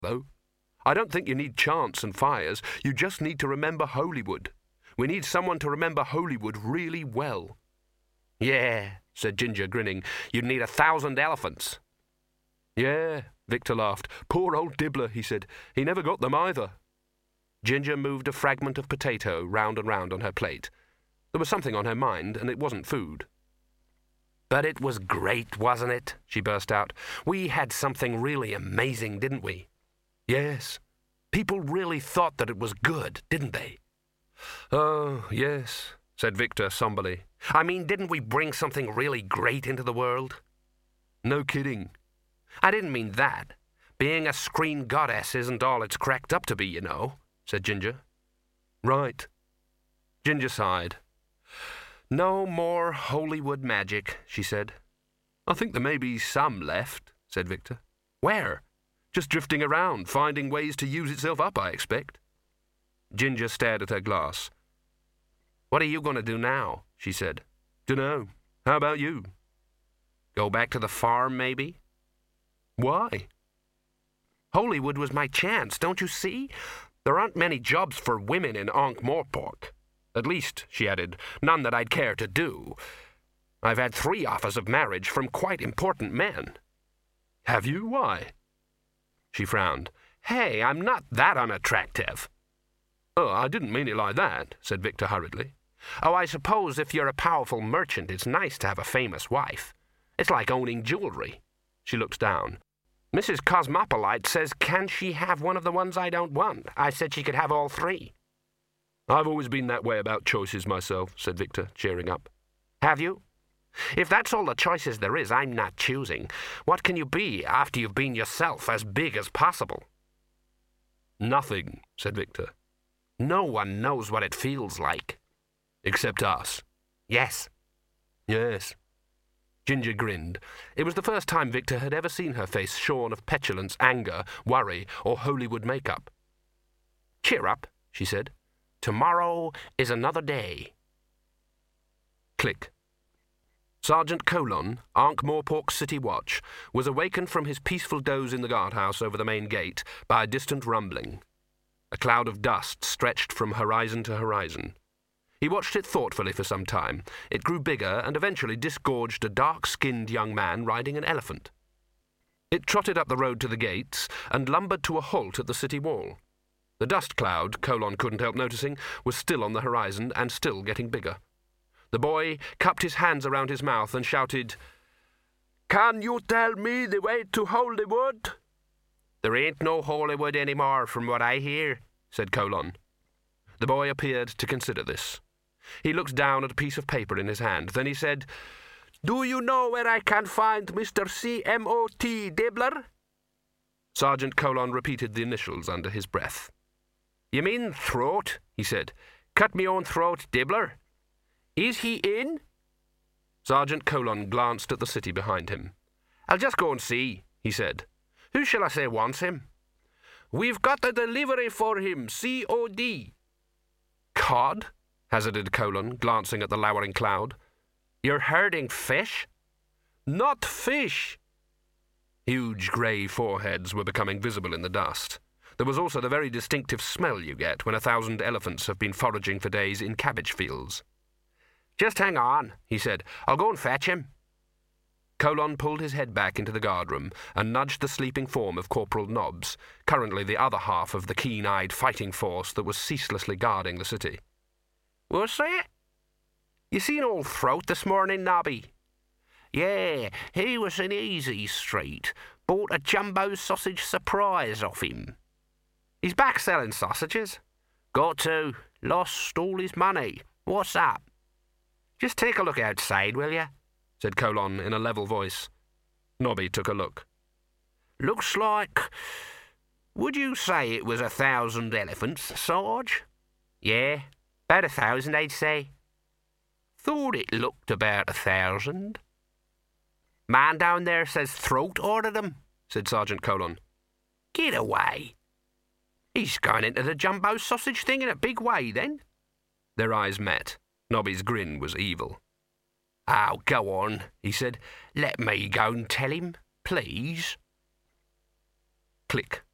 though. I don't think you need chants and fires. You just need to remember Holywood. We need someone to remember Holywood really well." "Yeah," said Ginger, grinning. "You'd need 1,000 elephants." "Yeah," Victor laughed. "Poor old Dibbler," he said. "He never got them either." Ginger moved a fragment of potato round and round on her plate. There was something on her mind, and it wasn't food. "But it was great, wasn't it?" she burst out. "We had something really amazing, didn't we?" "Yes. People really thought that it was good, didn't they?" "Oh, yes," said Victor somberly. "I mean, didn't we bring something really great into the world?" "No kidding." "I didn't mean that. Being a screen goddess isn't all it's cracked up to be, you know," said Ginger. "Right." Ginger sighed. "No more Holywood magic," she said. "I think there may be some left," said Victor. "Where?" "Just drifting around, finding ways to use itself up, I expect." Ginger stared at her glass. "What are you going to do now?" she said. "Dunno. How about you?" "Go back to the farm, maybe?" "Why?" "Holywood was my chance, don't you see? There aren't many jobs for women in Ankh-Morpork. At least," she added, "none that I'd care to do. I've had 3 offers of marriage from quite important men." "Have you? Why?" She frowned. "Hey, I'm not that unattractive." "Oh, I didn't mean it like that," said Victor hurriedly. "Oh, I suppose if you're a powerful merchant, it's nice to have a famous wife. It's like owning jewelry." She looked down. "Mrs. Cosmopolite says, can she have one of the ones I don't want? I said she could have all 3. "I've always been that way about choices myself," said Victor, cheering up. "Have you? If that's all the choices there is, I'm not choosing. What can you be after you've been yourself as big as possible?" "Nothing," said Victor. "No one knows what it feels like." "Except us." "Yes." "Yes." Ginger grinned. It was the first time Victor had ever seen her face shorn of petulance, anger, worry, or Holywood makeup. "Cheer up," she said. "Tomorrow is another day." Click. Sergeant Colon, Ankh-Morpork City Watch, was awakened from his peaceful doze in the guardhouse over the main gate by a distant rumbling. A cloud of dust stretched from horizon to horizon. He watched it thoughtfully for some time. It grew bigger and eventually disgorged a dark-skinned young man riding an elephant. It trotted up the road to the gates and lumbered to a halt at the city wall. The dust cloud, Colon couldn't help noticing, was still on the horizon and still getting bigger. The boy cupped his hands around his mouth and shouted, "Can you tell me the way to Holywood?" "There ain't no Holywood anymore, from what I hear," said Colon. The boy appeared to consider this. He looked down at a piece of paper in his hand. Then he said, "Do you know where I can find Mr. C.M.O.T. Dibbler?" Sergeant Colon repeated the initials under his breath. "You mean throat?" he said. "Cut me own throat, Dibbler. Is he in?" Sergeant Colon glanced at the city behind him. "I'll just go and see," he said. "Who shall I say wants him?" "We've got a delivery for him, C.O.D. "Cod?" hazarded Colon, glancing at the lowering cloud. "You're herding fish?" "Not fish." Huge grey foreheads were becoming visible in the dust. There was also the very distinctive smell you get when 1,000 elephants have been foraging for days in cabbage fields. "Just hang on," he said. "I'll go and fetch him." Colon pulled his head back into the guardroom and nudged the sleeping form of Corporal Nobbs, currently the other half of the keen-eyed fighting force that was ceaselessly guarding the city. "What's that? You seen old Throat this morning, Nobby?" "Yeah, he was in Easy Street. Bought a jumbo sausage surprise off him." "He's back selling sausages?" "Got to. Lost all his money. What's up?" "Just take a look outside, will you?" said Colon in a level voice. Nobby took a look. "Looks like... Would you say it was 1,000 elephants, Sarge?" "Yeah, about 1,000, I'd say." "Thought it looked about 1,000. "Man down there says Throat ordered them," said Sergeant Colon. "Get away. He's going into the jumbo sausage thing in a big way, then." Their eyes met. Nobby's grin was evil. "Oh, go on," he said. "Let me go and tell him, please." Click.